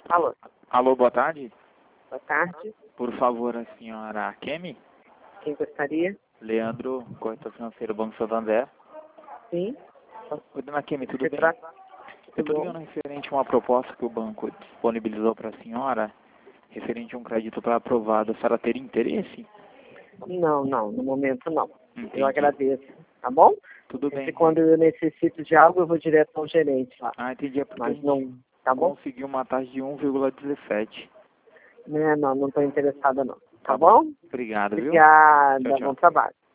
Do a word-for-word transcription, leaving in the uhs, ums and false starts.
Alô, Alô, boa tarde. boa tarde. Por favor, a senhora Kemi? Quem gostaria? Leandro, corretor financeiro, Banco Santander. Sim. Oi, dona Kemi, tudo Se bem? trata- Eu Tudo estou bom? ligando referente a uma proposta que o banco disponibilizou para a senhora, referente a um crédito para aprovado. A senhora teria interesse? Não, não, no momento não. Entendi. Eu agradeço, tá bom? Tudo bem. Porque quando eu necessito de algo, eu vou direto ao gerente lá. Ah, entendi. É porque a Mas gente não, tá bom? conseguiu uma taxa de um vírgula dezessete. Né, não, não estou interessada não. Tá, Tá bom? Obrigado, viu? Obrigada, Tchau, tchau. bom trabalho.